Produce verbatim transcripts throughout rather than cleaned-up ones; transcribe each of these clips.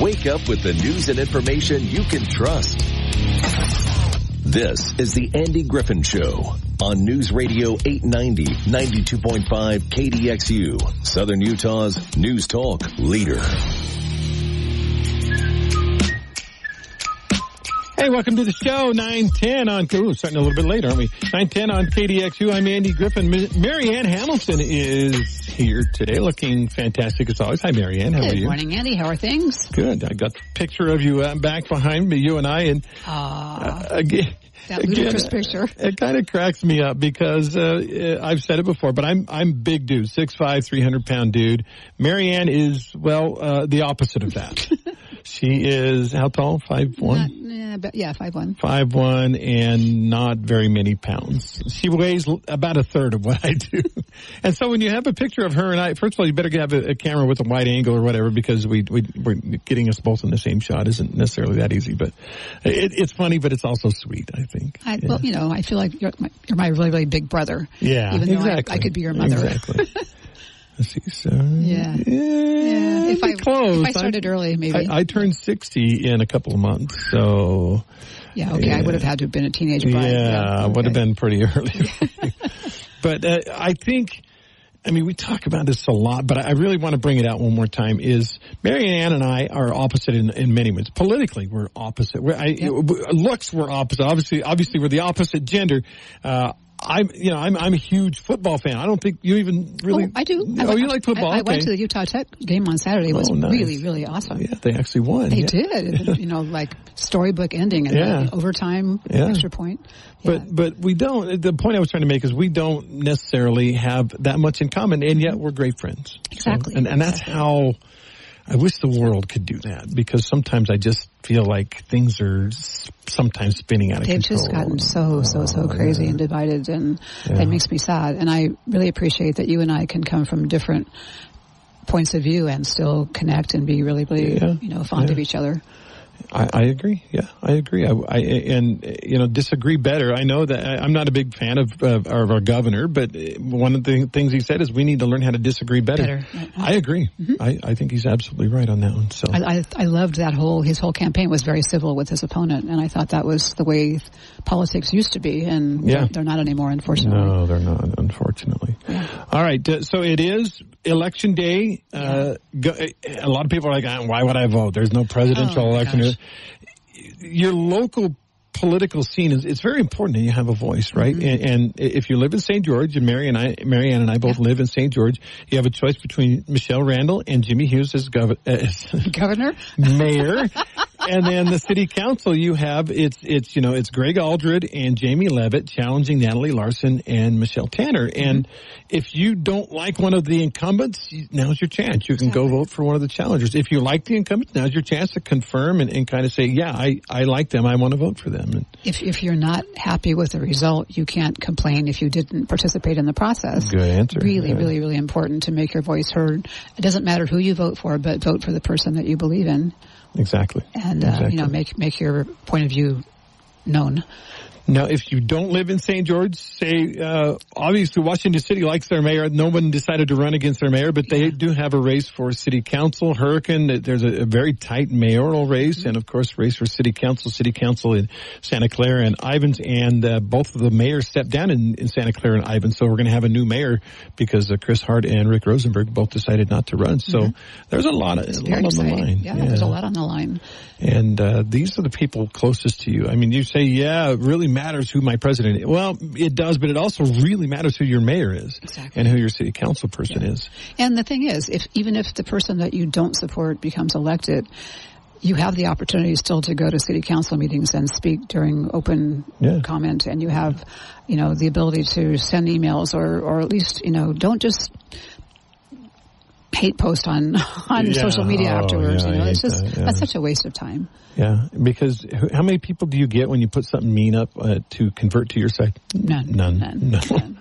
Wake up with the news and information you can trust. This is the Andy Griffin Show on News Radio eight ninety, ninety-two point five K D X U, Southern Utah's news talk leader. Hey, welcome to the show, nine ten on, ooh, starting a little bit later, aren't we? nine ten on K D X U. I'm Andy Griffin. Marianne Hamilton is here today, looking fantastic as always. Hi, Marianne. How Good are you? Good morning, Andy. How are things? Good. I got the picture of you uh, back behind me, you and I, and uh, again, that ludicrous again, picture. It kind of cracks me up because uh, I've said it before, but I'm I'm big dude, six five, three hundred pound dude. Marianne is, well, uh, the opposite of that. She is, how tall? five one? Not, yeah, but yeah, five one. five one and not very many pounds. She weighs about a third of what I do. And so when you have a picture of her and I, first of all, you better have a, a camera with a wide angle or whatever, because we, we, we're getting us both in the same shot isn't necessarily that easy. But it, it's funny, but it's also sweet, I think. I, yeah. Well, you know, I feel like you're my, you're my really, really big brother. Yeah, even though exactly. I, I could be your mother. Exactly. Let's see, so, yeah. Yeah. yeah. If I, close. if I started I, early, maybe. I, I turned sixty in a couple of months, so. Yeah, okay. Yeah. I would have had to have been a teenage bride. Yeah, yeah okay. would have been pretty early. But uh, I think, I mean, we talk about this a lot, but I really want to bring it out one more time, is Marianne and I are opposite in, in many ways. Politically, we're opposite. We're, I, yep. Looks, we're opposite. Obviously, obviously, we're the opposite gender. Uh, I'm, you know, I'm, I'm a huge football fan. I don't think you even really. Oh, I do. Oh, I went, you like football? I, I okay. went to the Utah Tech game on Saturday. It was oh, nice. really, really awesome. Yeah, they actually won. They yeah. did. You know, like storybook ending and yeah. overtime, yeah. extra point. Yeah. Yeah. But, but we don't, the point I was trying to make is we don't necessarily have that much in common, and yet we're great friends. Exactly. So, and, and that's how, I wish the world could do that, because sometimes I just feel like things are sometimes spinning out of They've control. They've just gotten so, so, so crazy yeah. and divided, and yeah. it makes me sad. And I really appreciate that you and I can come from different points of view and still connect and be really, really, yeah. you know, fond yeah. of each other. I, I agree. Yeah, I agree. I, I and you know disagree better. I know that I, I'm not a big fan of, of, of our governor, but one of the things he said is we need to learn how to disagree better. better. I agree. Mm-hmm. I, I think he's absolutely right on that one. So I, I, I loved that whole his whole campaign was very civil with his opponent, and I thought that was the way politics used to be, and yeah. they're, they're not anymore, unfortunately. No, they're not, unfortunately. Yeah. All right, uh, so it is election day. Uh, go, a lot of people are like, why would I vote? There's no presidential oh, election. Gosh. Your local political scene is, it's very important that you have a voice, right? Mm-hmm. And, and if you live in Saint George, and Mary and I, Marianne and I both yeah. live in Saint George, you have a choice between Michelle Randall and Jimmy Hughes as gov- as governor, mayor. And then the city council, you have, it's, it's, you know, it's Greg Aldred and Jamie Levitt challenging Natalie Larson and Michelle Tanner. Mm-hmm. And if you don't like one of the incumbents, now's your chance. You can exactly. go vote for one of the challengers. If you like the incumbents, now's your chance to confirm and, and kind of say, yeah, I, I like them. I want to vote for them. And if, if you're not happy with the result, you can't complain if you didn't participate in the process. Good answer. Really, yeah. really, really important to make your voice heard. It doesn't matter who you vote for, but vote for the person that you believe in. Exactly. And, uh, exactly. you know, make make your point of view known. Now, if you don't live in Saint George, say, uh, obviously Washington City likes their mayor. No one decided to run against their mayor, but they yeah. do have a race for city council. Hurricane, there's a, a very tight mayoral race, mm-hmm. and of course, race for city council, city council in Santa Clara and Ivins, and uh, both of the mayors stepped down in, in Santa Clara and Ivins, so we're going to have a new mayor because uh, Chris Hart and Rick Rosenberg both decided not to run. So mm-hmm. there's a lot, of, a lot on the line. Yeah, yeah, there's a lot on the line. And uh, these are the people closest to you. I mean, you say, yeah, it really matters who my president is. Well, it does, but it also really matters who your mayor is exactly. and who your city council person yeah. is. And the thing is, if even if the person that you don't support becomes elected, you have the opportunity still to go to city council meetings and speak during open yeah. comment, and you have, you know, the ability to send emails or, or at least, you know, don't just hate post on on yeah. social media oh, afterwards. Yeah, you know, it's just that, yeah. that's such a waste of time. Yeah, because how many people do you get when you put something mean up uh, to convert to your side? None. None. None. No. None.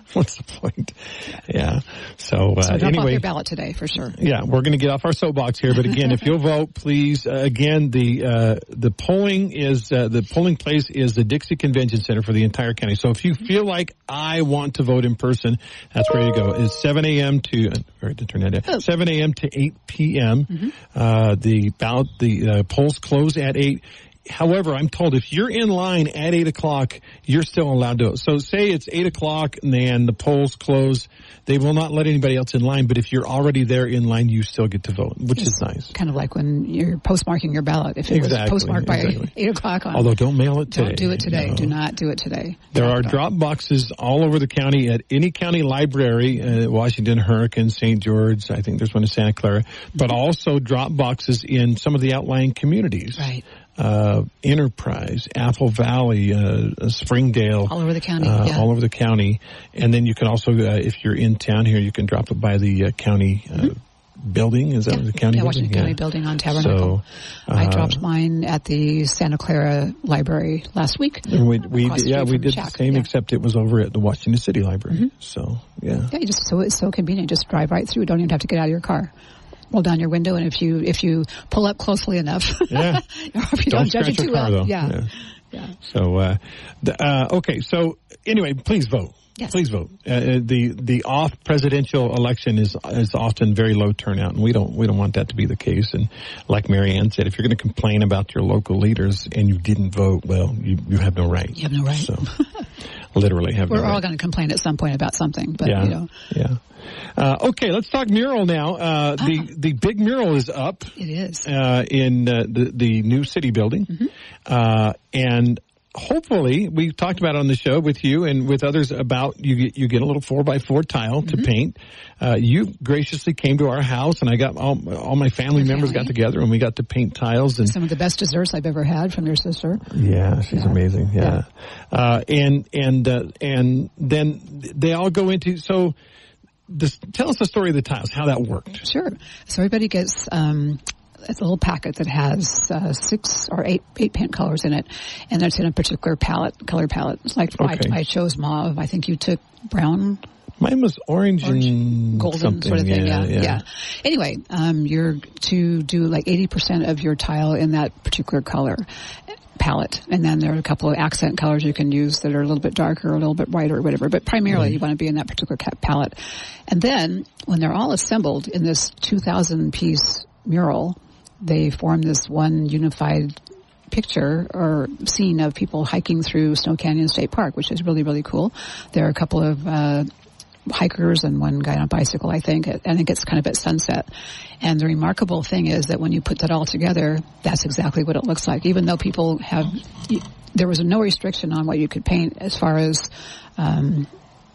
What's the point? Yeah. So, uh, so drop anyway, off your ballot today for sure. Yeah, we're going to get off our soapbox here, but again, if you'll vote, please. Uh, again, the uh, the polling is uh, the polling place is the Dixie Convention Center for the entire county. So if you feel like I want to vote in person, that's where you go. It's seven a.m. to uh, to turn that down. Oh. seven a.m. to eight p.m. Mm-hmm. Uh, the ballot the uh, polls close at eight. However, I'm told if you're in line at eight o'clock, you're still allowed to vote. So say it's eight o'clock and then the polls close. They will not let anybody else in line, but if you're already there in line, you still get to vote, which it's is nice. Kind of like when you're postmarking your ballot. If it exactly, was postmarked by exactly. eight o'clock on. Although don't mail it today. Don't do it today. No. Do not do it today. There drop are drop boxes all over the county at any county library, uh, Washington, Hurricane, Saint George. I think there's one in Santa Clara, but also drop boxes in some of the outlying communities. Right. Uh, Enterprise, Apple Valley, uh, Springdale. All over the county, uh, yeah. All over the county. And then you can also, uh, if you're in town here, you can drop it by the uh, county uh, mm-hmm. building. Is that yeah. the county yeah, building? Washington Yeah. County building on Tabernacle. So, uh, I dropped mine at the Santa Clara Library last week. We, we did, yeah, we did Shack. the same, yeah. except it was over at the Washington City Library. Mm-hmm. So, yeah. Yeah, you just so it's so convenient. Just drive right through. Don't even have to get out of your car. Roll down your window, and if you if you pull up closely enough, yeah. or if you don't, don't judge it too car, well, though. yeah. yeah. yeah. So, uh, the, uh, okay. So, anyway, please vote. Yes. Please vote. Uh, the the off presidential election is is often very low turnout, and we don't we don't want that to be the case. And like Marianne said, if you're going to complain about your local leaders and you didn't vote, well, you you have no right. You have no right. So, literally have We're no right. We're all going to complain at some point about something, but yeah. you know. Yeah. Uh, okay, let's talk mural now. Uh, ah. the the big mural is up. It is uh, in uh, the the new city building, mm-hmm. uh, and hopefully we talked about it on the show with you and with others about you get you get a little four by four tile mm-hmm. to paint. Uh, you graciously came to our house, and I got all all my family Your members family. got together and we got to paint tiles and some of the best desserts I've ever had from your sister. Yeah, she's yeah. amazing. Yeah, yeah. Uh, and and uh, and then they all go into so. This, tell us the story of the tiles, how that worked. Sure. So everybody gets um, it's a little packet that has uh, six or eight eight paint colors in it, and it's in a particular palette, color palette. It's like okay. I, I chose mauve. I think you took brown. Mine was orange, orange and golden something. sort of thing. Yeah, yeah. yeah. yeah. Anyway, um, you're to do like eighty percent of your tile in that particular color palette, and then there are a couple of accent colors you can use that are a little bit darker, a little bit brighter, or whatever. But primarily, mm. you want to be in that particular palette. And then, when they're all assembled in this two thousand piece mural, they form this one unified picture or scene of people hiking through Snow Canyon State Park, which is really, really cool. There are a couple of uh, hikers and one guy on a bicycle, I think. I think it's kind of at sunset. And the remarkable thing is that when you put that all together, that's exactly what it looks like. Even though people have, there was no restriction on what you could paint as far as, um,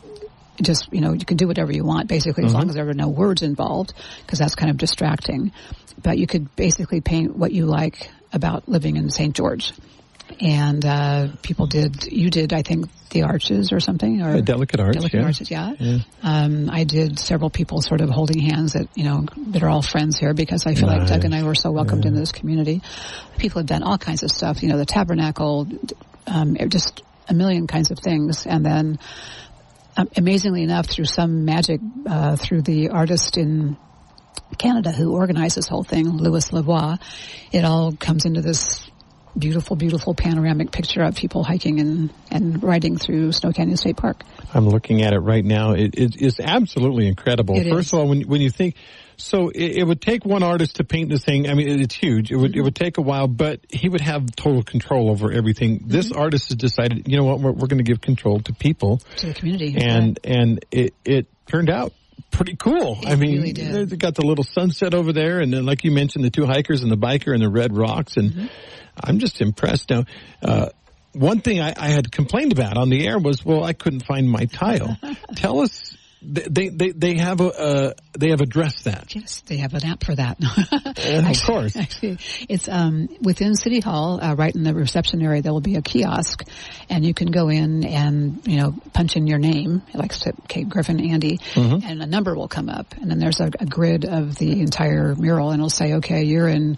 just, you know, you can do whatever you want, basically, mm-hmm. as long as there were no words involved, because that's kind of distracting. But you could basically paint what you like about living in Saint George. And uh, people did, you did, I think, the arches or something, or a delicate arch, delicate yeah. arches, yeah. yeah. Um, I did several people sort of holding hands that you know that are all friends here because I feel nice. like Doug and I were so welcomed yeah. in this community. People have done all kinds of stuff, you know, the tabernacle, um, just a million kinds of things, and then um, amazingly enough, through some magic, uh, through the artist in Canada who organized this whole thing, Louis Lavoie, it all comes into this beautiful, beautiful panoramic picture of people hiking and, and riding through Snow Canyon State Park. I'm looking at it right now. It, it, it's absolutely incredible. It First is. of all, when when you think, so it, it would take one artist to paint this thing. I mean, it, it's huge. It would mm-hmm. it would take a while, but he would have total control over everything. Mm-hmm. This artist has decided, you know what, we're, we're going to give control to people, to the community, and right. and it it turned out pretty cool. It I mean, really did. they got the little sunset over there, and then, like you mentioned, the two hikers and the biker and the red rocks, and mm-hmm. I'm just impressed. Now, uh, one thing I, I had complained about on the air was, well, I couldn't find my tile. Tell us, they they they have a uh, they have addressed that. Yes, they have an app for that. uh, of course, actually, it's um, within City Hall, uh, right in the reception area. There will be a kiosk, and you can go in and you know punch in your name, like Kate Griffin, Andy, mm-hmm. and a number will come up, and then there's a, a grid of the entire mural, and it'll say, okay, you're in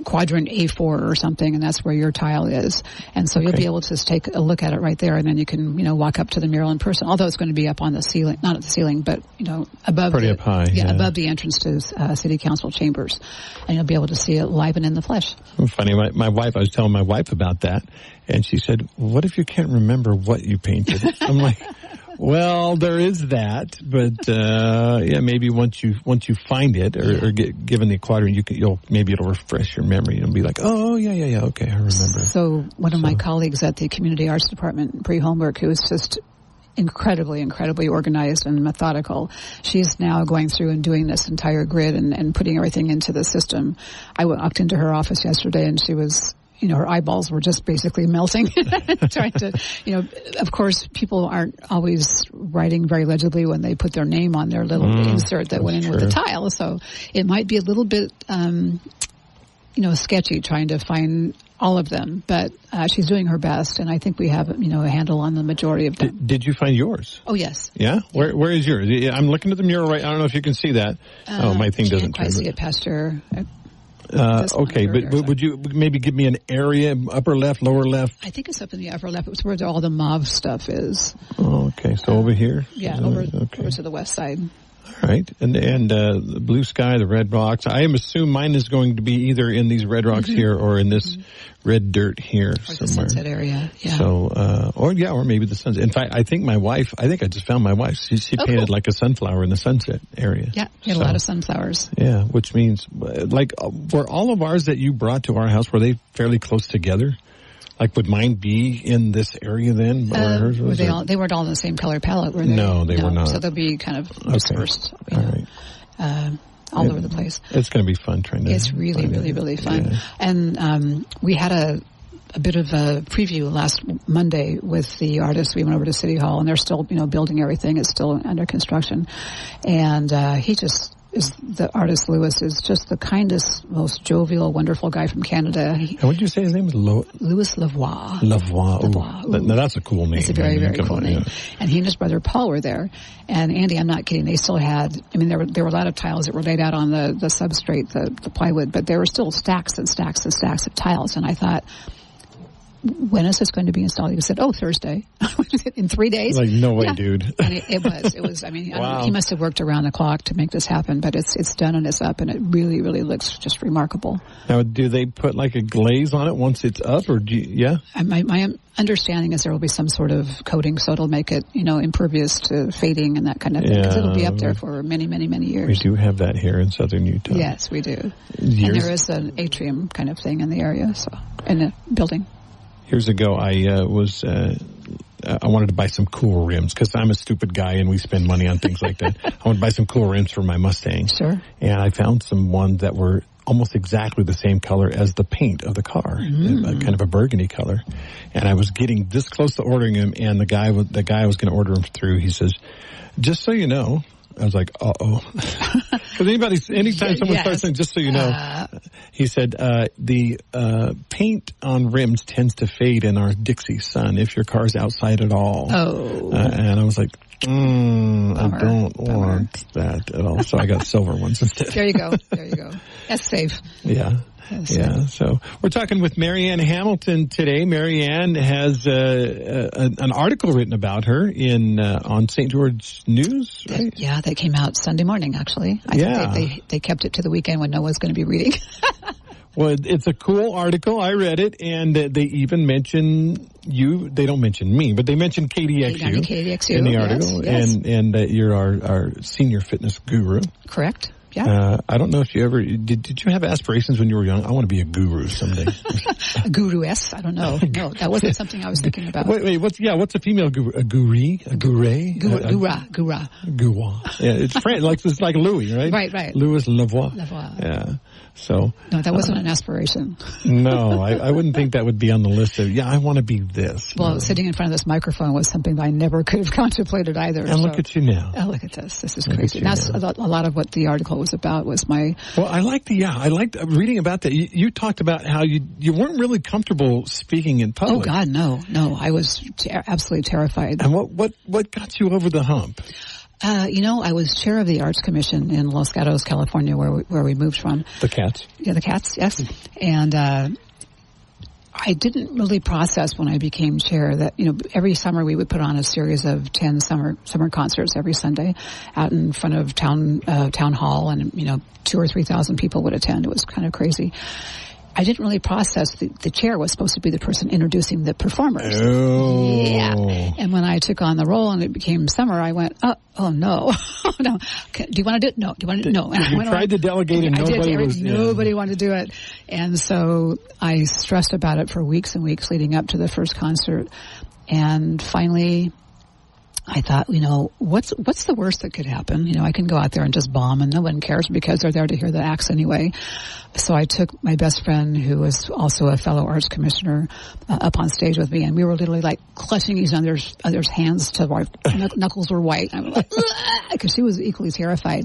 quadrant A four or something, and that's where your tile is. And so you'll Okay. be able to just take a look at it right there, and then you can, you know, walk up to the mural in person. Although it's going to be up on the ceiling, not at the ceiling, but you know, above Pretty the, up high, yeah, yeah. above the entrance to uh, city council chambers, and you'll be able to see it live and in the flesh. Funny, my, my wife, I was telling my wife about that, and she said, what if you can't remember what you painted? I'm like, well, there is that, but uh yeah, maybe once you once you find it or, yeah. or get given the quadrant, you can, you'll maybe it'll refresh your memory and be like, oh yeah, yeah, yeah, okay, I remember. So one of so. my colleagues at the Community Arts Department, Bree Holmberg, who is just incredibly, incredibly organized and methodical. She's now going through and doing this entire grid and, and putting everything into the system. I walked into her office yesterday and she was, you know, her eyeballs were just basically melting, trying to, you know, of course, people aren't always writing very legibly when they put their name on their little mm, insert that went in true. with the tile. So it might be a little bit, um, you know, sketchy trying to find all of them, but uh, she's doing her best, and I think we have, you know, a handle on the majority of them. Did, did you find yours? Oh, yes. Yeah? Where Where is yours? I'm looking at the mural right. I don't know if you can see that. Uh, oh, my thing doesn't turn. I can't quite see it past your... Uh, okay, but, but would you maybe give me an area, upper left, lower left? I think it's up in the upper left. It's where all the mauve stuff is. Oh, okay, so over here? Yeah, over, okay. over to the west side. All right, and and uh, the blue sky, the red rocks. I am assume mine is going to be either in these red rocks mm-hmm. here or in this mm-hmm. red dirt here or somewhere. The sunset area, yeah. So, uh, or yeah, or maybe the sunset. In fact, I think my wife. I think I just found my wife. She, she oh, painted cool. like a sunflower in the sunset area. Yeah, we had so, a lot of sunflowers. Yeah, which means like were all of ours that you brought to our house, were they fairly close together? Like, would mine be in this area then? Or uh, hers were they, all, they weren't all in the same color palette, were they? No, they no, were not. So they'll be kind of dispersed, okay. you know, all, right. uh, all it, over the place. It's going to be fun trying to... It's really, really, really fun. Yeah. And um, we had a, a bit of a preview last Monday with the artists. We went over to City Hall, and they're still, you know, building everything. It's still under construction. And uh, he just... is the artist Louis is just the kindest, most jovial, wonderful guy from Canada. He, and what did you say his name was? Lo- Louis Lavoie. Lavoie. Lavoie. Ooh. Now that's a cool name. It's a very, very cool on, name. Yeah. And he and his brother Paul were there. And Andy, I'm not kidding, they still had, I mean, there were there were a lot of tiles that were laid out on the, the substrate, the, the plywood, but there were still stacks and stacks and stacks of tiles. And I thought, when is this going to be installed? He said, oh, Thursday. In three days? Like, no way, yeah. dude. And it, it was. It was, I mean, wow. I mean, he must have worked around the clock to make this happen, but it's it's done and it's up, and it really, really looks just remarkable. Now, do they put like a glaze on it once it's up, or do you, yeah? I, my, my understanding is there will be some sort of coating, so it'll make it, you know, impervious to fading and that kind of thing, because yeah. it'll be up there for many, many, many years. We do have that here in southern Utah. Yes, we do. Years. And there is an atrium kind of thing in the area, so in the building. Years ago, I uh, was uh, I wanted to buy some cool rims because I'm a stupid guy and we spend money on things like that. I wanted to buy some cool rims for my Mustang. Sure. And I found some ones that were almost exactly the same color as the paint of the car, mm. a, kind of a burgundy color. And I was getting this close to ordering them, and the guy the guy I was going to order them through, he says, "Just so you know." I was like, uh-oh. Because anybody, anytime someone yes. starts saying, just so you know, uh, he said, uh, the uh, paint on rims tends to fade in our Dixie Sun if your car's outside at all. Oh. Uh, and I was like, mm, I don't Bummer. want that at all. So I got silver ones instead. There you go. There you go. That's safe. Yeah. That's yeah, safe. so we're talking with Marianne Hamilton today. Marianne has uh, a, an article written about her in uh, on Saint George News, right? Yeah, that came out Sunday morning, actually. I yeah. think they, they, they kept it to the weekend when no one's going to be reading. Well, it's a cool article. I read it, and uh, they even mention you. They don't mention me, but they mention K D X U, K D X U in the article, yes, yes. and and uh, you're our, our senior fitness guru. Correct. Yeah. Uh, I don't know if you ever did. Did you have aspirations when you were young? I want to be a guru someday. A guru-esque? I don't know. No, that wasn't something I was thinking about. Wait, wait. What's yeah? What's a female guru? A guru? A gure? Gura, gura. Gura. Yeah, it's French. Like it's like Louis, right? Right, right. Louis Lavoie. Lavoie. Yeah. So. No, that wasn't uh, an aspiration. No, I, I wouldn't think that would be on the list of. Yeah, I want to be this. Well, no. Sitting in front of this microphone was something that I never could have contemplated either. And so. look at you now. Oh, look at this. This is look crazy. That's a, a lot of what the article was about. Was my. Well, I like the yeah. I liked reading about that. You, you talked about how you you weren't really comfortable speaking in public. Oh God, no, no. I was ter- absolutely terrified. And what what what got you over the hump? Uh, you know, I was chair of the Arts Commission in Los Gatos, California, where we, where we moved from. The Cats. Yeah, the Cats, yes. And uh, I didn't really process when I became chair that, you know, every summer we would put on a series of ten summer summer concerts every Sunday out in front of town uh, town hall, and, you know, two or three thousand people would attend. It was kind of crazy. I didn't really process the, the chair was supposed to be the person introducing the performers. Oh. Yeah. And when I took on the role and it became summer, I went, oh, oh no. no. Do you want to do it? No. Do you want to do it? No. And you tried to delegate and I nobody did. was... Nobody yeah. wanted to do it. And so I stressed about it for weeks and weeks leading up to the first concert. And finally, I thought, you know, what's what's the worst that could happen? You know, I can go out there and just bomb and no one cares because they're there to hear the acts anyway. So I took my best friend, who was also a fellow arts commissioner, uh, up on stage with me, and we were literally like clutching each other's, other's hands till our knuckles were white. I was like, because she was equally terrified.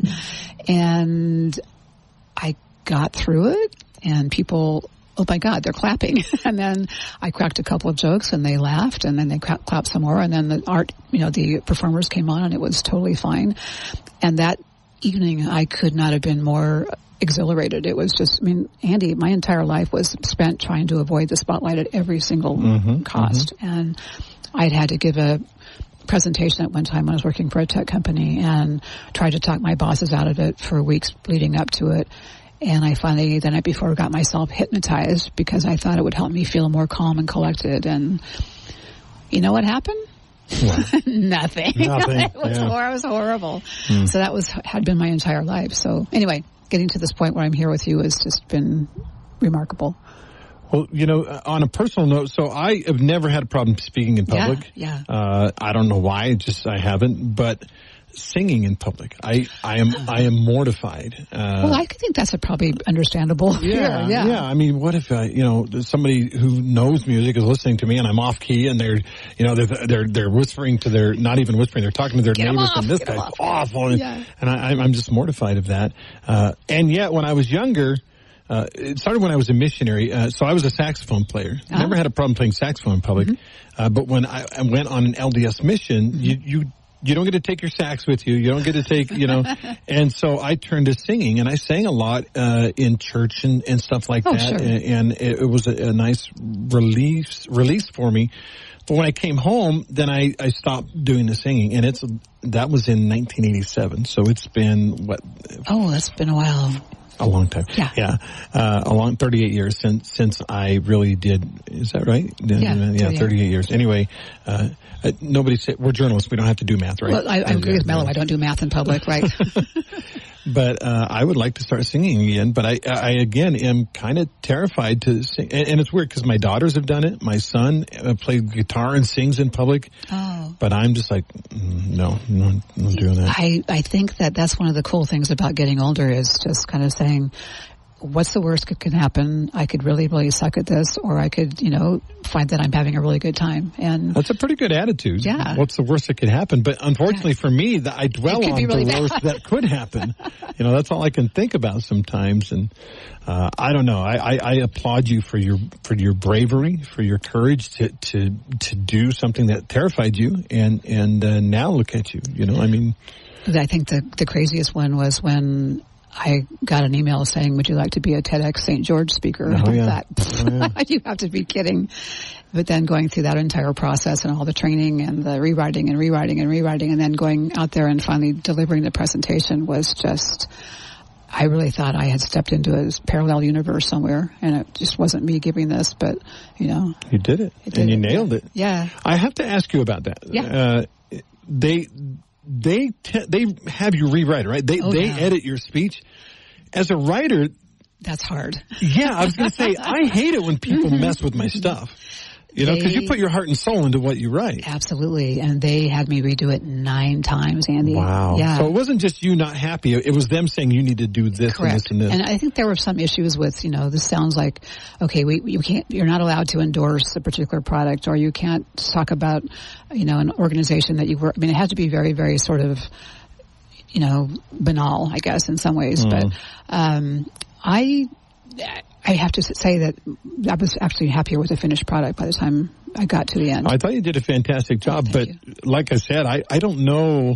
And I got through it, and people... oh my God, they're clapping. And then I cracked a couple of jokes and they laughed, and then they clapped some more, and then the art, you know, the performers came on and it was totally fine. And that evening I could not have been more exhilarated. It was just, I mean, Andy, my entire life was spent trying to avoid the spotlight at every single mm-hmm, cost. Mm-hmm. And I'd had to give a presentation at one time when I was working for a tech company and tried to talk my bosses out of it for weeks leading up to it. And I finally, the night before, got myself hypnotized because I thought it would help me feel more calm and collected. And you know what happened? What? Nothing. Nothing. it, was yeah. hor- it was horrible. Mm. So that was had been my entire life. So anyway, getting to this point where I'm here with you has just been remarkable. Well, you know, on a personal note, so I have never had a problem speaking in public. Yeah. yeah. Uh, I don't know why, just I haven't, but singing in public, I, I am I am mortified. Uh, well, I think that's a probably understandable. Yeah, fear. yeah, yeah. I mean, what if uh, you know somebody who knows music is listening to me and I'm off key and they're you know they're they're, they're whispering to their not even whispering, they're talking to their Get neighbors off, and this Get guy's off. awful, and, yeah. and I, I'm just mortified of that. Uh, and yet, when I was younger. Uh, it started when I was a missionary, uh, so I was a saxophone player. Oh. Never had a problem playing saxophone in public. Mm-hmm. Uh, but when I, I went on an L D S mission, mm-hmm. you, you, you don't get to take your sax with you. You don't get to take, you know, and so I turned to singing, and I sang a lot, uh, in church and, and stuff like oh, that. Sure. And, and it, it was a, a nice release, release for me. But when I came home, then I, I stopped doing the singing, and it's, that was in nineteen eighty-seven. So it's been, what? Oh, that's been a while. A long time. Yeah. Yeah. Uh, a long, thirty-eight years since, since I really did, is that right? Yeah. Yeah, thirty-eight years. Anyway, uh, uh, nobody said, we're journalists, we don't have to do math, right? Well, I, I agree with Mello, I don't do math in public, right? But, uh, I would like to start singing again, but I, I again am kind of terrified to sing. And, and it's weird because my daughters have done it. My son uh, played guitar and sings in public. Oh. But I'm just like, mm, no, no, I'm not doing that. I, I think that that's one of the cool things about getting older is just kind of saying, what's the worst that could happen? I could really, really suck at this, or I could, you know, find that I'm having a really good time. And that's a pretty good attitude. Yeah. What's the worst that could happen? But unfortunately yeah. for me, the, I dwell on really the bad. worst that could happen. You know, that's all I can think about sometimes. And uh, I don't know. I, I, I applaud you for your for your bravery, for your courage to to to do something that terrified you, and and uh, now look at you. You know, I mean, I think the the craziest one was when I got an email saying, would you like to be a TEDx Saint George speaker? Oh, yeah. That, oh, yeah. You have to be kidding. But then going through that entire process and all the training and the rewriting and rewriting and rewriting and then going out there and finally delivering the presentation was just, I really thought I had stepped into a parallel universe somewhere, and it just wasn't me giving this, but, you know. You did it, it did and you it. nailed it. Yeah. I have to ask you about that. Yeah. Uh, they... They te- they have you rewrite it, right? They oh, they yeah. edit your speech. As a writer, that's hard. Yeah, I was going to say I hate it when people mess with my stuff. You know, because you put your heart and soul into what you write. Absolutely. And they had me redo it nine times, Andy. Wow. Yeah. So it wasn't just you not happy. It was them saying you need to do this Correct. and this and this. And I think there were some issues with, you know, this sounds like, okay, we you can't, you're not allowed to endorse a particular product, or you can't talk about, you know, an organization that you work. I mean, it had to be very, very sort of, you know, banal, I guess, in some ways. Mm. But um, I... I have to say that I was actually happier with the finished product by the time I got to the end. I thought you did a fantastic job, oh, but you. like I said, I, I don't know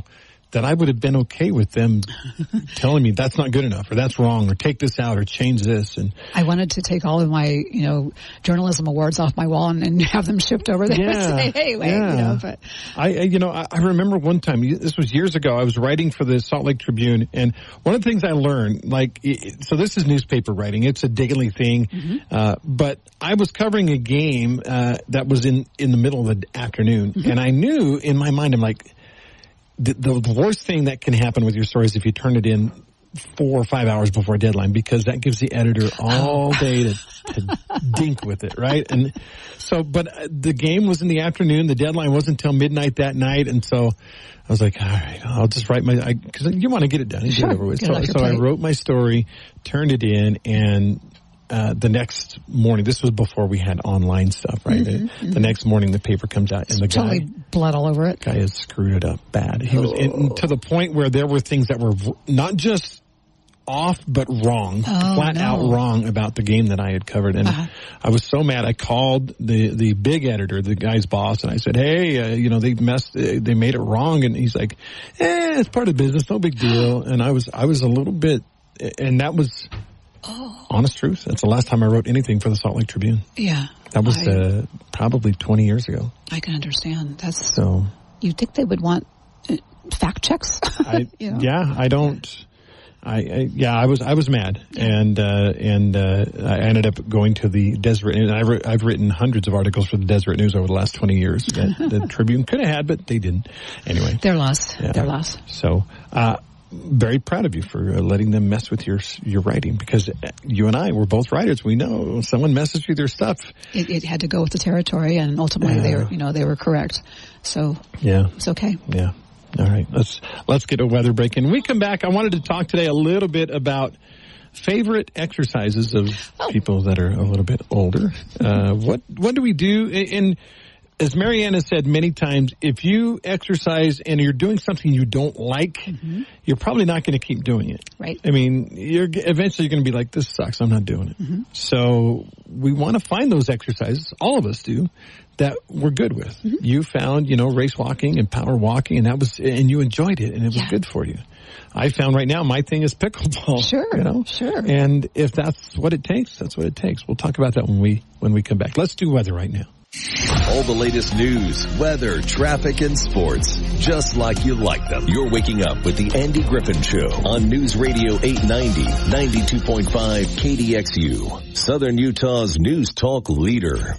that I would have been okay with them telling me that's not good enough, or that's wrong, or take this out, or change this. And I wanted to take all of my, you know, journalism awards off my wall and, and have them shipped over there yeah, and say, hey, wait, yeah. you know, but. I, you know, I remember one time, this was years ago, I was writing for the Salt Lake Tribune, and one of the things I learned, like, so this is newspaper writing, it's a daily thing, mm-hmm. uh, but I was covering a game, uh, that was in, in the middle of the afternoon, mm-hmm. and I knew in my mind, I'm like, The, the worst thing that can happen with your story is if you turn it in four or five hours before deadline, because that gives the editor all day to, to dink with it, right? And so, but the game was in the afternoon. The deadline wasn't until midnight that night, and so I was like, all right, I'll just write my, because you want to get it done and sure. get it over with. Get So, so I wrote my story, turned it in, and Uh, the next morning, this was before we had online stuff, right? Mm-hmm, the, mm-hmm. the next morning, the paper comes out, and the totally guy, blood all over it. Guy had screwed it up bad. He oh. was in, to the point where there were things that were not just off, but wrong, oh, flat no. out wrong about the game that I had covered. And uh-huh. I was so mad. I called the the big editor, the guy's boss, and I said, "Hey, uh, you know, they messed, uh, they made it wrong." And he's like, "Eh, it's part of business, no big deal." And I was, I was a little bit, and that was. Oh. Honest truth. That's the last time I wrote anything for the Salt Lake Tribune. Yeah. That was I, uh, probably twenty years ago. I can understand. That's so. You'd think they would want uh, fact checks. I, you know? Yeah, I don't. I, I yeah, I was I was mad, yeah. and uh, and uh, I ended up going to the Deseret. And I've re- I've written hundreds of articles for the Deseret News over the last twenty years that the Tribune could have had, but they didn't. Anyway, they're lost. Yeah. They're lost. So. Uh, Very proud of you for uh, letting them mess with your your writing, because you and I, we're both writers. We know someone messes with your stuff. It, it had to go with the territory, and ultimately uh, they were, you know, they were correct. So yeah, it's okay. Yeah. All right. Let's let's get a weather break in. When we come back, I wanted to talk today a little bit about favorite exercises of oh. people that are a little bit older. Uh, what what do we do? And as Marianne has said many times, if you exercise and you're doing something you don't like, mm-hmm. you're probably not going to keep doing it. Right. I mean, you're eventually you're going to be like, this sucks, I'm not doing it. Mm-hmm. So we want to find those exercises, all of us do, that we're good with. Mm-hmm. You found, you know, race walking and power walking, and that was, and you enjoyed it, and it was yeah. good for you. I found right now my thing is pickleball. Sure, you know? sure. And if that's what it takes, that's what it takes. We'll talk about that when we when we come back. Let's do weather right now. All the latest news, weather, traffic, and sports, just like you like them. You're waking up with the Andy Griffin Show on News Radio eight ninety, ninety-two point five K D X U, Southern Utah's news talk leader.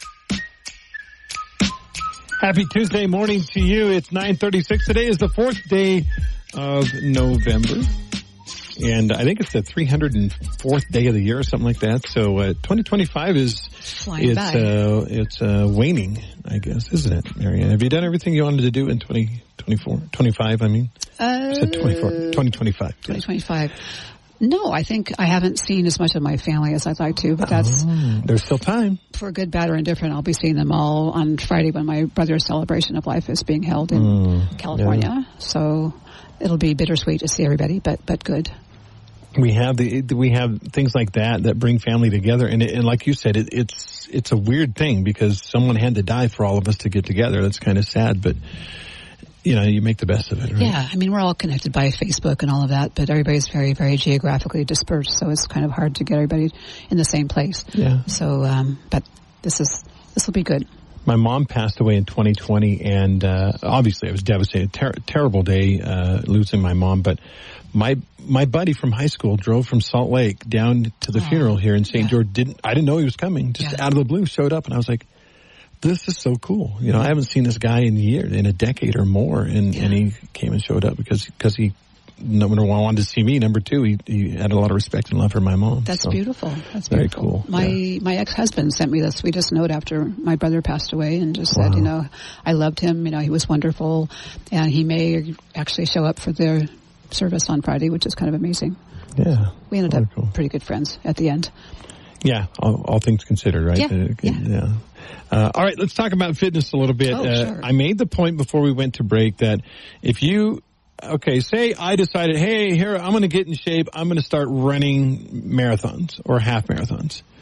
Happy Tuesday morning to you. It's nine thirty-six. Today is the fourth day of November. And I think it's the three hundred fourth day of the year or something like that. So uh, twenty twenty-five is Flying it's by. uh, it's uh, waning, I guess, isn't it, Marianne? Have you done everything you wanted to do in twenty twenty-four, twenty-five? I mean, uh, twenty-four, twenty twenty-five. twenty twenty-five. No, I think I haven't seen as much of my family as I'd like to, but that's oh, there's still time. For good, bad, or indifferent. I'll be seeing them all on Friday when my brother's celebration of life is being held in mm, California. Yeah. So it'll be bittersweet to see everybody, but but good. We have the we have things like that that bring family together, and, it, and like you said, it, it's it's a weird thing because someone had to die for all of us to get together. That's kind of sad, but you know, you make the best of it, right? Yeah, I mean, we're all connected by Facebook and all of that, but everybody's very, very geographically dispersed, so it's kind of hard to get everybody in the same place. Yeah. So, um, but this is this will be good. My mom passed away in twenty twenty, and uh, obviously I was devastated. Ter- terrible day uh, losing my mom, but my my buddy from high school drove from Salt Lake down to the oh, funeral here in Saint Yeah. George. Didn't I didn't know he was coming. Just yeah. out of the blue, showed up, and I was like, "This is so cool." You know, I haven't seen this guy in a year, in a decade or more, and, yeah. and he came and showed up because because he. Number one, wanted to see me. Number two, he, he had a lot of respect and love for my mom. That's so, beautiful. That's very beautiful. cool. My yeah. my ex-husband sent me the sweetest note after my brother passed away and just wow. said, you know, I loved him. You know, he was wonderful, and he may actually show up for their service on Friday, which is kind of amazing. Yeah, we ended very up cool. pretty good friends at the end. Yeah, all, all things considered, right? Yeah. Uh, yeah. yeah. Uh, all right, let's talk about fitness a little bit. Oh, uh, sure. I made the point before we went to break that if you Okay, say I decided, hey, here, I'm going to get in shape. I'm going to start running marathons or half marathons.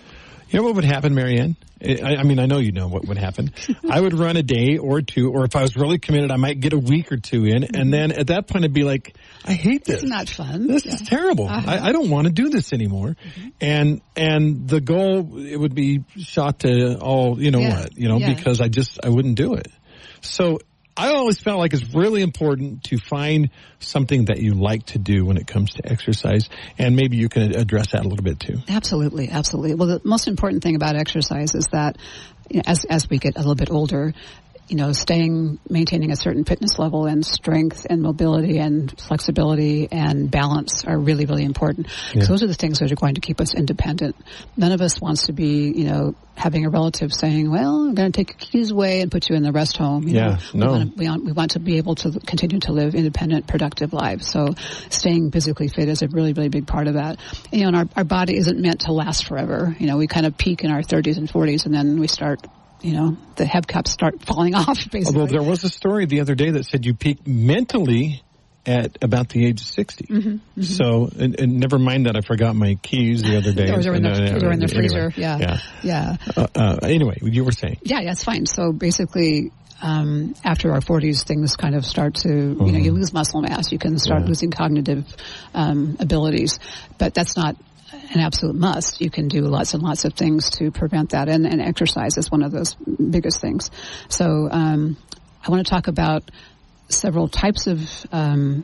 You know what would happen, Marianne? I, I mean, I know you know what would happen. I would run a day or two, or if I was really committed, I might get a week or two in, and then at that point I'd be like, I hate this. It's not fun. This yeah. is terrible. Uh-huh. I, I don't want to do this anymore. Mm-hmm. And and the goal, it would be shot to all, you know yeah. what, you know, yeah. because I just, I wouldn't do it. So I always felt like it's really important to find something that you like to do when it comes to exercise, and maybe you can address that a little bit too. Absolutely, absolutely. Well, the most important thing about exercise is that, you know, as as we get a little bit older, you know, staying, maintaining a certain fitness level and strength and mobility and flexibility and balance are really, really important. Yeah. Those are the things that are going to keep us independent. None of us wants to be, you know, having a relative saying, well, I'm going to take your keys away and put you in the rest home. You yeah, know, no. We want, to, we, want, we want to be able to continue to live independent, productive lives. So staying physically fit is a really, really big part of that. You know, and our, our body isn't meant to last forever. You know, we kind of peak in our thirties and forties, and then we start, you know, the hubcaps start falling off, basically. Although there was a story the other day that said you peak mentally at about the age of sixty. Mm-hmm, mm-hmm. So, and, and never mind that I forgot my keys the other day. They were in the, uh, they were in the freezer, anyway, yeah. Yeah. yeah. Uh, uh, anyway, you were saying. Yeah, yeah, it's fine. So basically, um, after our forties, things kind of start to, mm-hmm. you know, you lose muscle mass. You can start yeah. losing cognitive um, abilities. But that's not an absolute must. You can do lots and lots of things to prevent that, and, and exercise is one of those biggest things. So um, I want to talk about several types of um,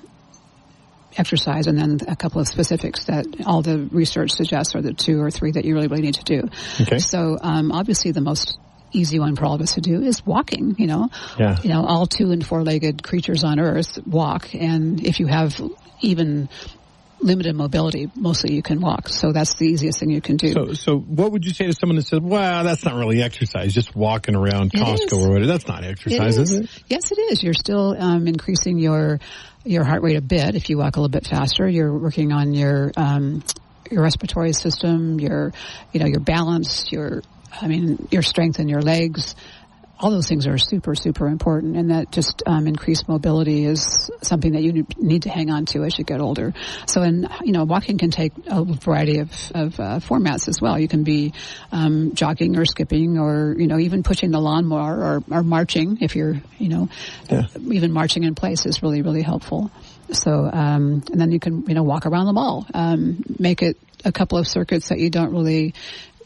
exercise, and then a couple of specifics that all the research suggests are the two or three that you really, really need to do. Okay. So um, obviously the most easy one for all of us to do is walking, you know. Yeah. You know, all two and four-legged creatures on Earth walk, and if you have even limited mobility, mostly you can walk. So that's the easiest thing you can do. So, so what would you say to someone that said, well, that's not really exercise, just walking around it Costco is. or whatever. That's not exercise, it is. is it? Yes, it is. You're still um, increasing your your heart rate a bit if you walk a little bit faster. You're working on your um, your respiratory system, your you know your balance, your I mean your strength in your legs. All those things are super, super important, and that just um, increased mobility is something that you need to hang on to as you get older. So, and you know, walking can take a variety of, of uh, formats as well. You can be um, jogging or skipping, or you know, even pushing the lawnmower, or, or marching. If you're, you know, yeah. even marching in place is really, really helpful. So, um, and then you can, you know, walk around the mall, um, make it a couple of circuits that you don't really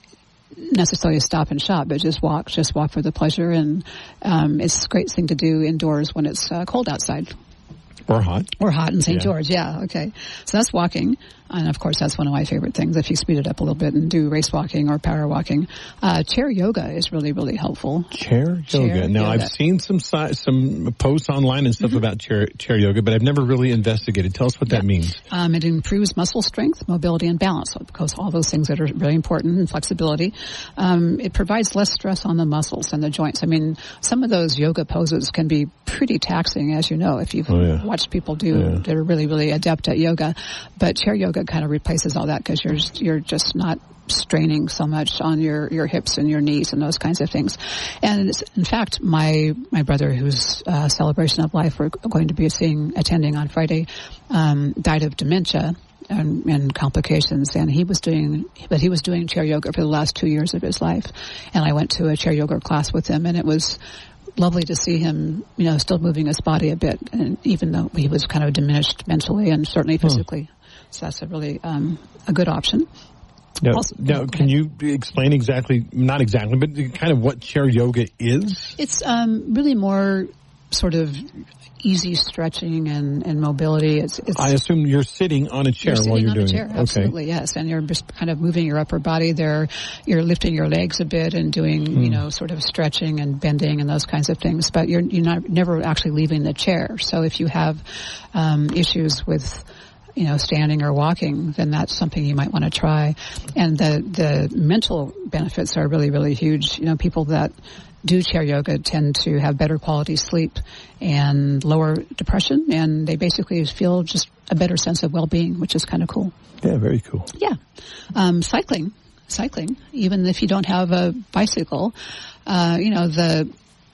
necessarily stop and shop, but just walk, just walk for the pleasure. And um, it's a great thing to do indoors when it's uh, cold outside. Or hot. Or hot in Saint Yeah. George, yeah, okay. So that's walking. And, of course, that's one of my favorite things, if you speed it up a little bit and do race walking or power walking. Uh, chair yoga is really, really helpful. Chair, Chair yoga. Now, yoga. I've seen some si- some posts online and stuff mm-hmm. about chair chair yoga, but I've never really investigated. Tell us what yeah. that means. Um, it improves muscle strength, mobility, and balance, because all those things that are really important, and flexibility. Um, it provides less stress on the muscles and the joints. I mean, some of those yoga poses can be pretty taxing, as you know, if you've oh, yeah. watched people do yeah. that are really, really adept at yoga. But chair yoga kind of replaces all that, because you're you're just not straining so much on your, your hips and your knees and those kinds of things. And it's, in fact, my my brother, whose uh, celebration of life we're going to be seeing attending on Friday, um, died of dementia and, and complications, and he was doing but he was doing chair yoga for the last two years of his life. And I went to a chair yoga class with him, and it was lovely to see him, you know, still moving his body a bit, and even though he was kind of diminished mentally and certainly physically. Hmm. So that's a really um, a good option. Now, Also, now okay. can you explain exactly, not exactly, but kind of what chair yoga is? It's um, really more sort of easy stretching and, and mobility. It's, it's I assume you're sitting on a chair you're while you're on doing a chair, it. absolutely, okay. yes. And you're just kind of moving your upper body there. You're lifting your legs a bit and doing, mm. you know, sort of stretching and bending and those kinds of things. But you're you're not never actually leaving the chair. So if you have um, issues with, you know, standing or walking, then that's something you might want to try. And the the mental benefits are really, really huge. You know, people that do chair yoga tend to have better quality sleep and lower depression, and they basically feel just a better sense of well-being, which is kind of cool. Yeah, very cool. Yeah. Um, cycling, cycling, even if you don't have a bicycle, uh, you know, the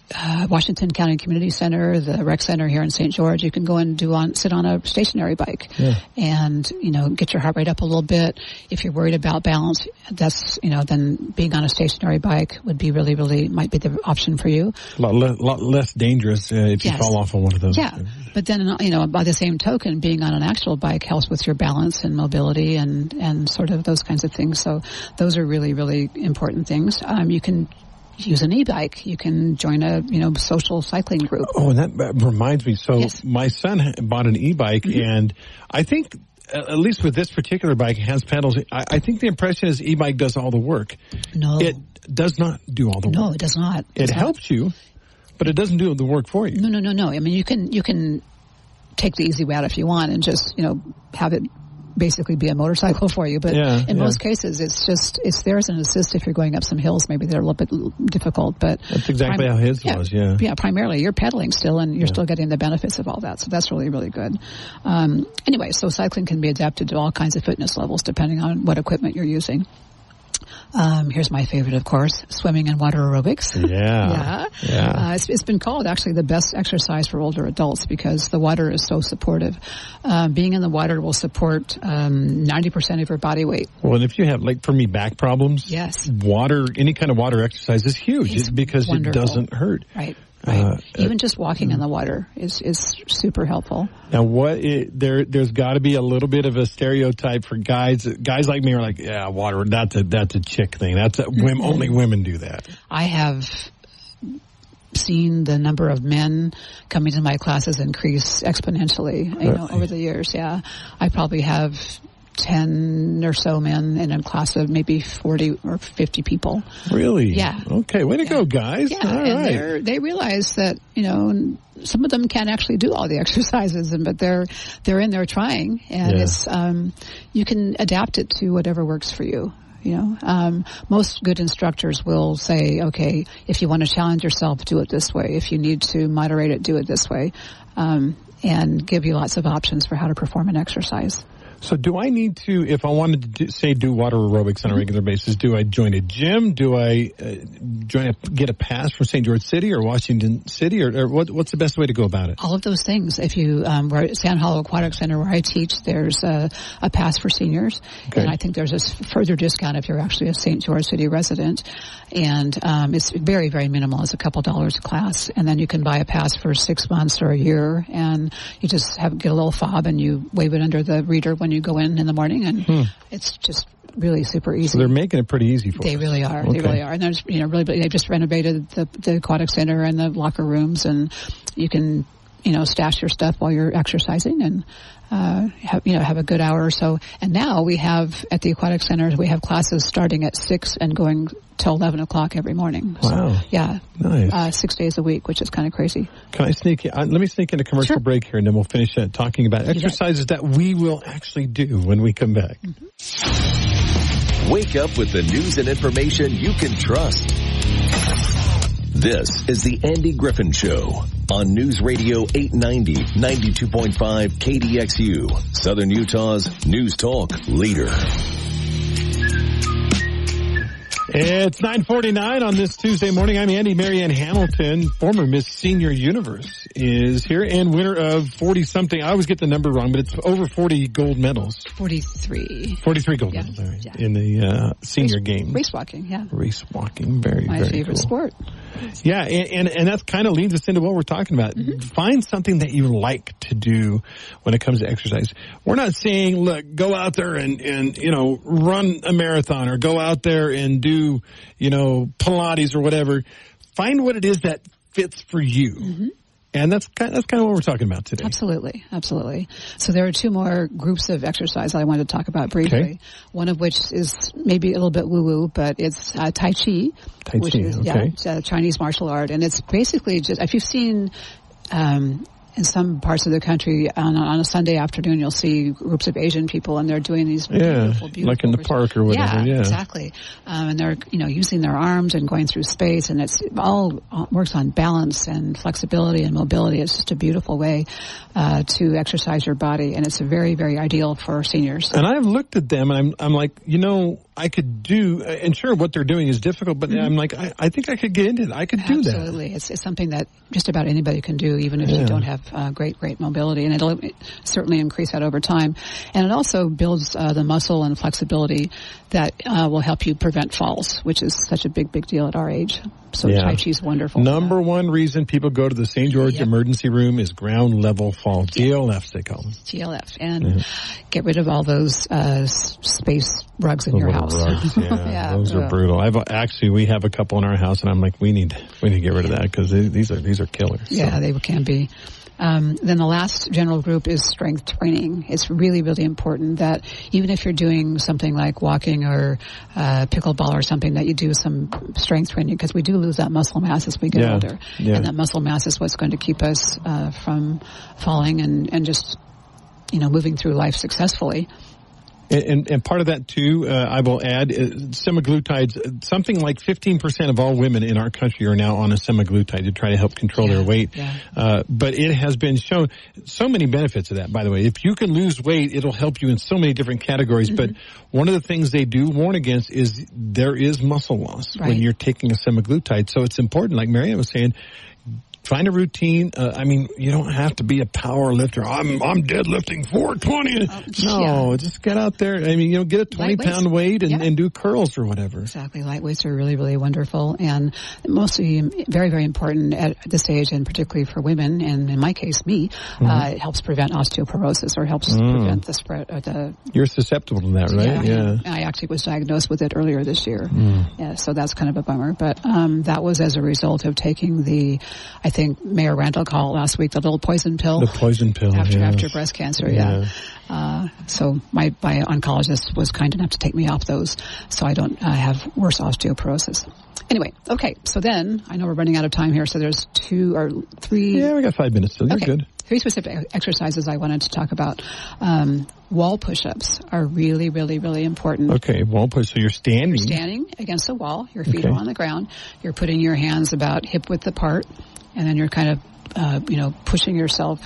uh, Washington County Community Center, the rec center here in Saint George. You can go and do on sit on a stationary bike, yeah. and you know get your heart rate up a little bit. If you're worried about balance, that's you know then being on a stationary bike would be really really might be the option for you. A lot, le- lot less dangerous uh, if you yes. fall off on one of those. Yeah, but then you know by the same token, being on an actual bike helps with your balance and mobility and and sort of those kinds of things. So those are really really important things. Um, you can use an e-bike. You can join a, you know, social cycling group. Oh, and that reminds me. So yes. my son bought an e-bike, mm-hmm. and I think, at least with this particular bike, it has pedals. I, I think the impression is e-bike does all the work. No. It does not do all the work. No, it does not. It, it helps not. you, but it doesn't do the work for you. No, no, no, no. I mean, you can, you can take the easy way out if you want and just, you know, have it basically be a motorcycle for you. But yeah, in yeah. most cases, it's just, it's there as an assist if you're going up some hills. Maybe they're a little bit difficult, but. That's exactly prim- how his yeah, was, yeah. Yeah, primarily you're pedaling still and you're yeah. still getting the benefits of all that. So that's really, really good. Um, anyway, so cycling can be adapted to all kinds of fitness levels depending on what equipment you're using. Um, here's my favorite, of course, swimming and water aerobics. Yeah. yeah. yeah. Uh, it's, it's been called actually the best exercise for older adults because the water is so supportive. Uh, being in the water will support um, ninety percent of your body weight. Well, and if you have, like for me, back problems, yes. water, any kind of water exercise is huge it's because wonderful. It doesn't hurt. Right. Right. Uh, Even just walking uh, in the water is, is super helpful. Now, what it, there there's got to be a little bit of a stereotype for guys. Guys like me are like, yeah, water. That's a that's a chick thing. That's a, mm-hmm. women, only women do that. I have seen the number of men coming to my classes increase exponentially. You know, over the years. Yeah, I probably have ten or so men in a class of maybe forty or fifty people. Really? Yeah. Okay, way to yeah. go, guys. Yeah, all and right. they're, they realize that, you know, some of them can't actually do all the exercises, and but they're they're in there trying, and yeah. it's um, you can adapt it to whatever works for you. You know, um, most good instructors will say, okay, if you want to challenge yourself, do it this way. If you need to moderate it, do it this way, um, and give you lots of options for how to perform an exercise. So do I need to, if I wanted to do, say do water aerobics on a regular basis, do I join a gym? Do I uh, join a, get a pass from Saint George City or Washington City, or, or what, what's the best way to go about it? All of those things. If you, um, we're at Sand Hollow Aquatic Center where I teach, there's a, a pass for seniors. Okay. And I think there's a further discount if you're actually a Saint George City resident. And um, it's very, very minimal. It's a couple dollars a class. And then you can buy a pass for six months or a year, and you just have get a little fob and you wave it under the reader when you go in in the morning, and hmm. it's just really super easy. So they're making it pretty easy for They us. really are. Okay. They really are. And there's, you know, really, they just renovated the, the aquatic center and the locker rooms, and you can, you know, stash your stuff while you're exercising and, uh, have, you know, have a good hour or so. And now we have, at the aquatic center, we have classes starting at six and going till eleven o'clock every morning. Wow. So, yeah. Nice. Uh, six days a week, which is kind of crazy. Can I sneak in? Uh, let me sneak in a commercial Sure. break here, and then we'll finish uh, talking about You exercises bet. that we will actually do when we come back. Mm-hmm. Wake up with the news and information you can trust. This is the Andy Griffin Show on News Radio eight ninety, ninety-two point five K D X U, Southern Utah's news talk leader. It's nine forty-nine on this Tuesday morning. I'm Andy. Marianne Hamilton, former Miss Senior Universe, is here and winner of forty-something. I always get the number wrong, but it's over forty gold medals. forty-three. forty-three gold Yeah. medals right, Yeah. in the uh, senior race, game. Race walking, yeah. Race walking, very, My very favorite cool. sport. Yeah, and, and, and that kind of leads us into what we're talking about. Mm-hmm. Find something that you like to do when it comes to exercise. We're not saying, look, go out there and, and, you know, run a marathon or go out there and do, you know, Pilates or whatever. Find what it is that fits for you. Mm-hmm. And that's kind of, that's kind of what we're talking about today. Absolutely, absolutely. So there are two more groups of exercise that I want to talk about briefly. Okay. One of which is maybe a little bit woo-woo, but it's uh, Tai Chi. Tai which Chi, is, okay. Yeah, it's a Chinese martial art. And it's basically just, if you've seen, um, in some parts of the country, on, on a Sunday afternoon, you'll see groups of Asian people, and they're doing these yeah, beautiful, beautiful, like in the park or whatever. Yeah, yeah. exactly. Um, and they're, you know, using their arms and going through space, and it's it all works on balance and flexibility and mobility. It's just a beautiful way uh, to exercise your body, and it's very, very ideal for seniors. And I've looked at them, and I'm, I'm like, you know, I could do, and sure, what they're doing is difficult, but mm-hmm. I'm like, I, I think I could get into it. I could Absolutely. do that. Absolutely. It's, it's something that just about anybody can do, even if yeah. you don't have uh, great, great mobility. And it'll certainly increase that over time. And it also builds uh, the muscle and flexibility that uh, will help you prevent falls, which is such a big, big deal at our age. So yeah. Tai Chi is wonderful. Number one reason people go to the Saint George yep. Emergency Room is ground level falls. G L Fs, they call them. G L F. And mm-hmm. get rid of all those uh, space rugs in the your house. Rugs, yeah, yeah, those are brutal. I've actually, we have a couple in our house, and I'm like, we need we need to get rid of that because these are these are killers. Yeah, so. they can be. Um, then the last general group is strength training. It's really, really important that even if you're doing something like walking or uh, pickleball or something, that you do some strength training, because we do lose that muscle mass as we get yeah. older. Yeah. And that muscle mass is what's going to keep us uh, from falling and, and just, you know, moving through life successfully. And, and, and part of that, too, uh, I will add, uh, semaglutides. Something like fifteen percent of all women in our country are now on a semaglutide to try to help control yeah, their weight. Yeah. Uh, but it has been shown so many benefits of that, by the way. If you can lose weight, it'll help you in so many different categories. Mm-hmm. But one of the things they do warn against is there is muscle loss right. when you're taking a semaglutide. So it's important, like Marianne was saying, find a routine. Uh, I mean, you don't have to be a power lifter. I'm I'm deadlifting four twenty. Oh, no, yeah. just get out there. I mean, you know, get a twenty pound weight and, yeah. and do curls or whatever. Exactly. Light weights are really, really wonderful and mostly very, very important at this age, and particularly for women. And in my case, me, mm-hmm. uh, it helps prevent osteoporosis or helps mm. prevent the spread. Or the You're susceptible to that, right? Yeah. yeah. I actually was diagnosed with it earlier this year. Mm. Yeah, so that's kind of a bummer. But um, that was as a result of taking the, I think Mayor Randall called last week, the little poison pill. The poison pill, After, yes. after breast cancer, yeah. yeah. Uh, so my, my oncologist was kind enough to take me off those so I don't uh, have worse osteoporosis. Anyway, okay, so then, I know we're running out of time here, so there's two or three. Yeah, we got five minutes still. You're okay. good. Three specific exercises I wanted to talk about. Um, wall push-ups are really, really, really important. Okay, wall push. So you're standing. You're standing against a wall. Your feet okay. are on the ground. You're putting your hands about hip width apart, and then you're kind of, uh, you know, pushing yourself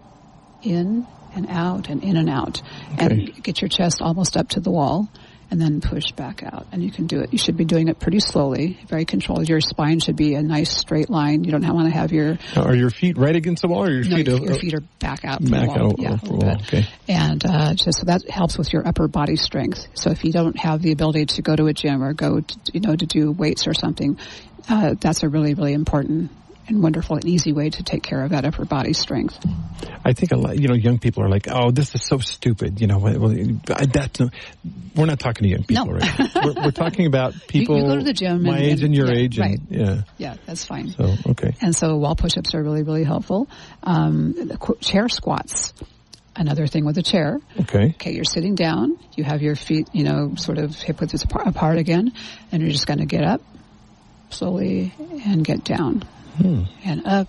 in and out and in and out. Okay. And get your chest almost up to the wall. And then push back out. And you can do it. You should be doing it pretty slowly, very controlled. Your spine should be a nice straight line. You don't want to have your... Are your feet right against the wall or your no, feet... your, are, your feet are back out from back the wall. out yeah, the wall. Okay. And uh, just so that helps with your upper body strength. So if you don't have the ability to go to a gym or go, to, you know, to do weights or something, uh, that's a really, really important and wonderful and easy way to take care of that upper body strength. I think a lot, you know, young people are like, "Oh, this is so stupid." You know, well, that's no, we're not talking to young people, no. right? We're, we're talking about people you, you go to the gym my and, age and your yeah, age, right? And, yeah, yeah, that's fine. So okay, and so wall push-ups are really, really helpful. Um, the qu- chair squats. Another thing with a chair. Okay. Okay, you're sitting down. You have your feet, you know, sort of hip width apart again, and you're just going to get up slowly and get down. Hmm. And up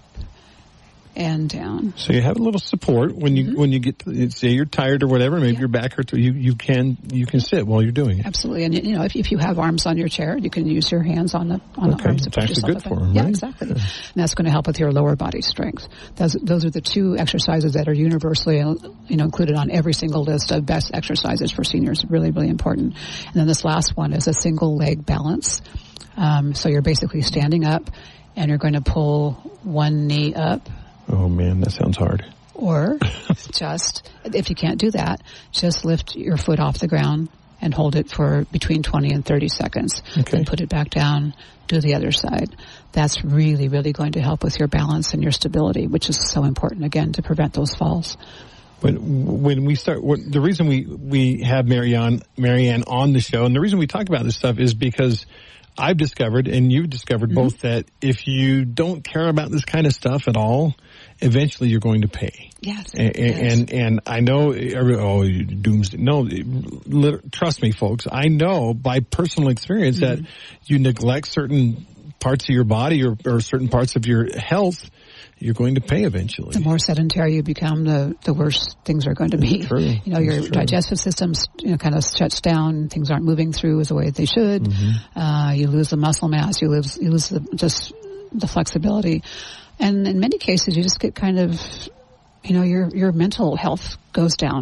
and down. So you have a little support when you mm-hmm. when you get to, say you're tired or whatever, maybe yeah. your back hurts. You you can you can sit while you're doing it. Absolutely, and you know if, if you have arms on your chair, you can use your hands on the on okay. the arms to it's push actually yourself good up. for them, yeah, right? exactly. Yeah. And that's going to help with your lower body strength. Those those are the two exercises that are universally you know included on every single list of best exercises for seniors. Really, really important. And then this last one is a single leg balance. Um, so you're basically standing up. And you're going to pull one knee up. Oh, man, that sounds hard. Or just, if you can't do that, just lift your foot off the ground and hold it for between twenty and thirty seconds. Okay. Then put it back down, do the other side. That's really, really going to help with your balance and your stability, which is so important, again, to prevent those falls. When when we start, the reason we, we have Marianne, Marianne on the show, and the reason we talk about this stuff is because I've discovered, and you've discovered mm-hmm. both, that if you don't care about this kind of stuff at all, eventually you're going to pay. Yes. And yes. and, and I know, oh, doomsday. No, trust me, folks. I know by personal experience mm-hmm. that you neglect certain parts of your body or, or certain parts of your health, you're going to pay eventually. The more sedentary you become, the, the worse things are going to be. That's true. You know, your That's digestive system, you know, kind of shuts down. Things aren't moving through as the way they should. Mm-hmm. Uh, you lose the muscle mass. You lose, you lose the, just the flexibility. And in many cases, you just get kind of, you know, your, your mental health goes down.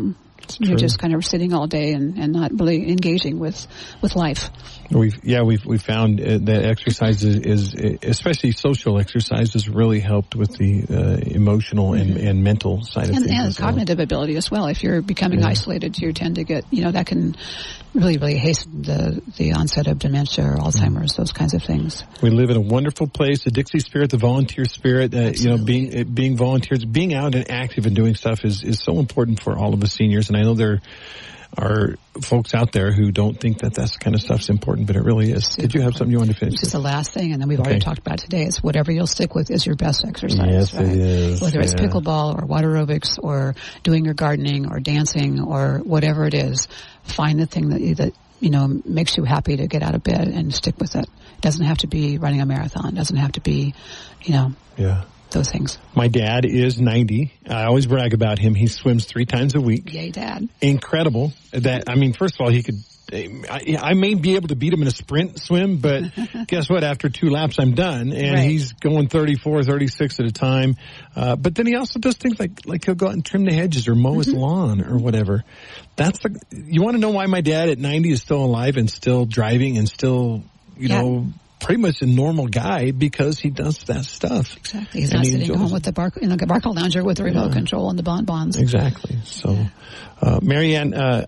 You're just kind of sitting all day and, and not really engaging with, with life. We've yeah we've we found that exercise is, is especially social exercise has really helped with the uh, emotional and, and mental side of and, things. And cognitive well. ability as well. If you're becoming yeah. isolated, you tend to get, you know, that can really, really hasten the, the onset of dementia or Alzheimer's, mm. those kinds of things. We live in a wonderful place, the Dixie spirit, the volunteer spirit, uh, you know, being being volunteers, being out and active and doing stuff is, is so important for all of us seniors. And I know there are folks out there who don't think that that kind of stuff's important, but it really is. Super Did you have something you wanted to finish? Just the last thing, and then we've okay. already talked about today, is whatever you'll stick with is your best exercise. Yes, right? it is. Whether it's yeah. pickleball or water aerobics or doing your gardening or dancing or whatever it is, find the thing that you, that you know makes you happy to get out of bed and stick with it. It doesn't have to be running a marathon. It doesn't have to be, you know. Yeah. Those things. My dad is ninety. I always brag about him. He swims three times a week. Yay, Dad. Incredible. That, I mean, first of all, he could, I, I may be able to beat him in a sprint swim, but guess what? After two laps, I'm done. And right. he's going thirty-four, thirty-six at a time. Uh, but then he also does things like, like he'll go out and trim the hedges or mow mm-hmm. his lawn or whatever. That's the, you want to know why my dad at ninety is still alive and still driving and still, you yeah. know, pretty much a normal guy because he does that stuff. Exactly. He's and not he sitting home with the bar, you know, Barco Lounger with the remote yeah. control and the bonbons. Exactly. So, uh, Marianne, uh,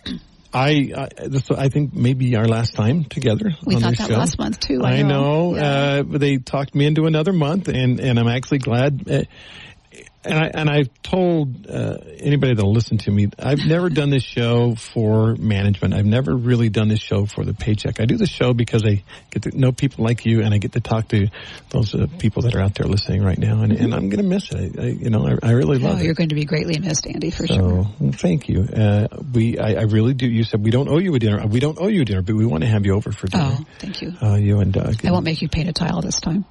I, I, this, I think maybe our last time together we on thought this that show. last month too. I, I know. know. Yeah. Uh, they talked me into another month and, and I'm actually glad. Uh, And I and I've told uh, anybody that'll listen to me, I've never done this show for management. I've never really done this show for the paycheck. I do the show because I get to know people like you, and I get to talk to those uh, people that are out there listening right now. And, and I'm going to miss it. I, I, you know, I, I really love oh, it. You're going to be greatly missed, Andy, for so, sure. Thank you. Uh, we, I, I really do. You said we don't owe you a dinner. We don't owe you a dinner, but we want to have you over for dinner. Oh, thank you. Uh, you and Doug. I won't make you paint a tile this time.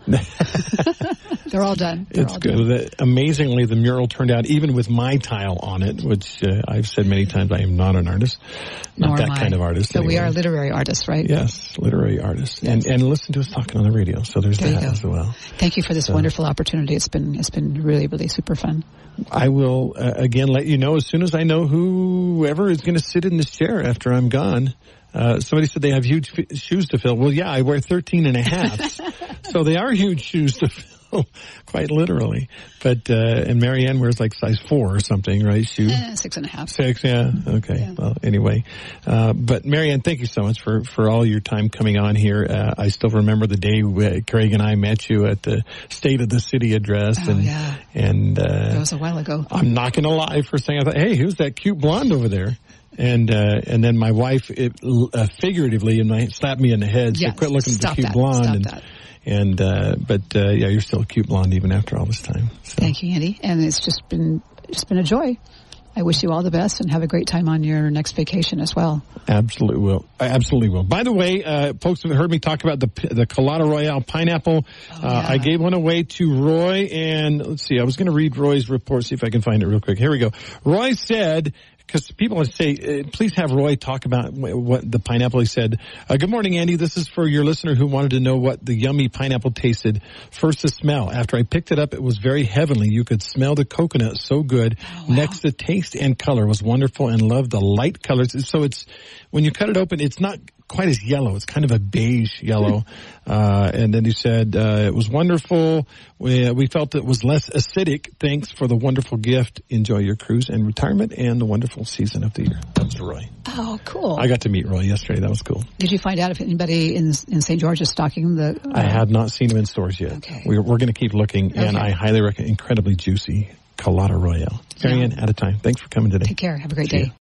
They're all done. They're it's all good. Done. The, amazingly, the mural turned out, even with my tile on it, which uh, I've said many times, I am not an artist. Not Nor that am I. kind of artist. So anyway. we are literary artists, right? Yes, literary artists. Yes. And and listen to us talking on the radio. So there's there that as well. Thank you for this so, wonderful opportunity. It's been it's been really, really super fun. I will, uh, again, let you know as soon as I know whoever is going to sit in this chair after I'm gone. Uh, somebody said they have huge f- shoes to fill. Well, yeah, I wear thirteen and a half. So they are huge shoes to fill, quite literally. But, uh, and Marianne wears like size four or something, right? Shoe? Eh, six and a half. Six, yeah. Okay. Yeah. Well, anyway. Uh, but Marianne, thank you so much for, for all your time coming on here. Uh, I still remember the day we, Craig and I met you at the State of the City address. Oh, and, yeah. And, uh, that was a while ago. I'm not going to lie. First thing I thought, hey, who's that cute blonde over there? And uh, and then my wife, it, uh, figuratively, and slapped me in the head. So yes, quit looking at the cute that. blonde. Stop and that. and uh, but uh, yeah, you're still a cute blonde even after all this time. So. Thank you, Andy. And it's just been just been a joy. I wish you all the best and have a great time on your next vacation as well. Absolutely will. I absolutely will. By the way, uh, folks have heard me talk about the the Colada Royale pineapple. Oh, uh, yeah. I gave one away to Roy, and let's see, I was going to read Roy's report, see if I can find it real quick. Here we go. Roy said, because people say, uh, please have Roy talk about what the pineapple. He said, uh, good morning, Andy. This is for your listener who wanted to know what the yummy pineapple tasted. First, the smell. After I picked it up, it was very heavenly. You could smell the coconut so good. Oh, wow. Next, the taste and color was wonderful, and loved the light colors. So it's, when you cut it open, it's not quite as yellow. It's kind of a beige yellow. Uh, and then he said, uh, it was wonderful. We, we felt it was less acidic. Thanks for the wonderful gift. Enjoy your cruise and retirement and the wonderful season of the year. That's Roy. Oh, cool. I got to meet Roy yesterday. That was cool. Did you find out if anybody in in Saint George is stocking the... Uh, I have not seen him in stores yet. Okay. We're, we're going to keep looking, and okay. I highly recommend incredibly juicy Colada Royale. Marianne, yeah. out of time. Thanks for coming today. Take care. Have a great See day. you.